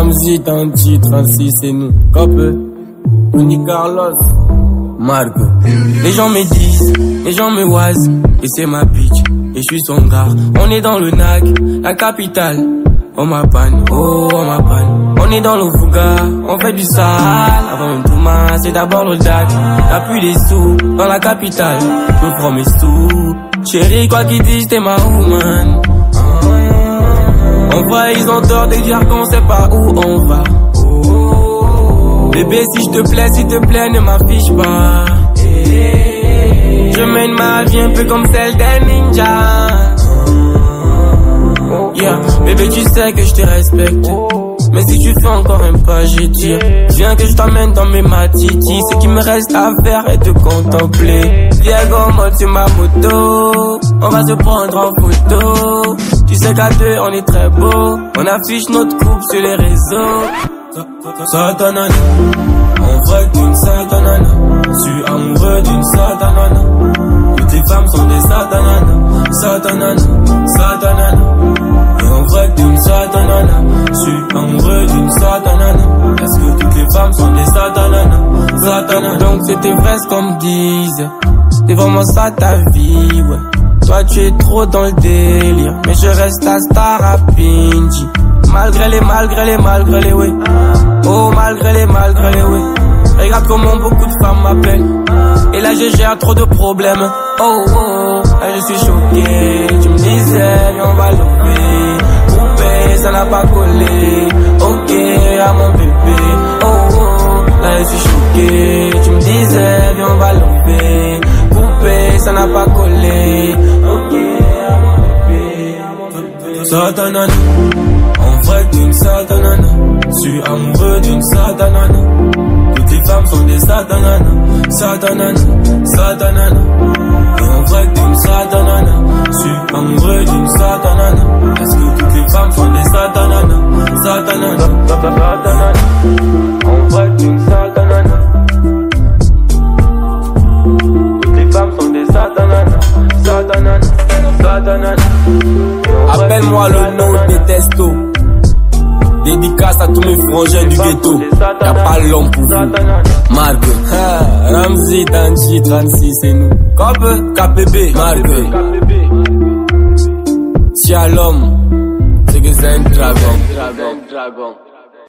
Ramzi, Tanti, 36, c'est nous. Copé, Tony Carlos, Marco. Les gens me disent, les gens me oisent, et c'est ma bitch, et je suis son gars. On est dans le NAC, la capitale. On m'appanne, oh on m'appanne. On est dans le Fouga, on fait du sale. Avant une Touma, c'est d'abord le Jack. T'as plus les sous, dans la capitale. Je prends mes sous. Chérie, quoi qu'ils disent, t'es ma woman. En vrai, ils ont tort de dire qu'on sait pas où on va. Bébé, si je te plais, s'il te plaît, ne m'affiche pas. Je mène ma vie un peu comme celle d'un ninja. Yeah, bébé, tu sais que je te respecte. Mais si tu fais encore un pas, je tire. Viens que je t'emmène dans mes matitis. Ce qui me reste à faire est de contempler. Diego, mode sur ma moto. On va se prendre en photo. Tu sais qu'à deux, on est très beau. On affiche notre couple sur les réseaux. Satanana, en vrai d'une satanana. Je suis amoureux d'une satanana. Toutes les femmes sont des satanana. Satanana, satanana. Et en vrai d'une satanana. Je suis amoureux d'une satanana. Est-ce que toutes les femmes sont des satanana? Satanana. Donc c'était vrai ce qu'on me disait. C'est vraiment ça ta vie, ouais. Toi tu es trop dans le délire. Mais je reste la star à Pinji. Malgré les, oui. Oh, malgré les, oui. Regarde comment beaucoup de femmes m'appellent. Et là, je gère trop de problèmes. Oh, oh, là, je suis choqué. Tu me disais, viens, on va lever. Coupé, ça n'a pas collé. Ok, à mon bébé. Oh, oh, là, je suis choqué. Tu me disais, viens, on va lever. Coupé, ça n'a pas collé. Ok, à mon bébé. Satanana. En vrai d'une satanana, je suis amoureux d'une satanana. Toutes les femmes sont des satanana, satanana, satanana. Et en vrai d'une satanana, je suis amoureux d'une satanana. Est-ce que toutes les femmes sont des satanana, satanana, satanana. En vrai d'une satanana. Toutes les femmes sont des satanana, satanana, satanana. Appelle-moi le nom des testos. Dédicace à tous mes frangins du ghetto. Y'a pas l'homme pour vous. Marque, Ramzi, Tanti, 36, c'est nous. KPB, Marque. Si à l'homme, c'est que c'est un dragon.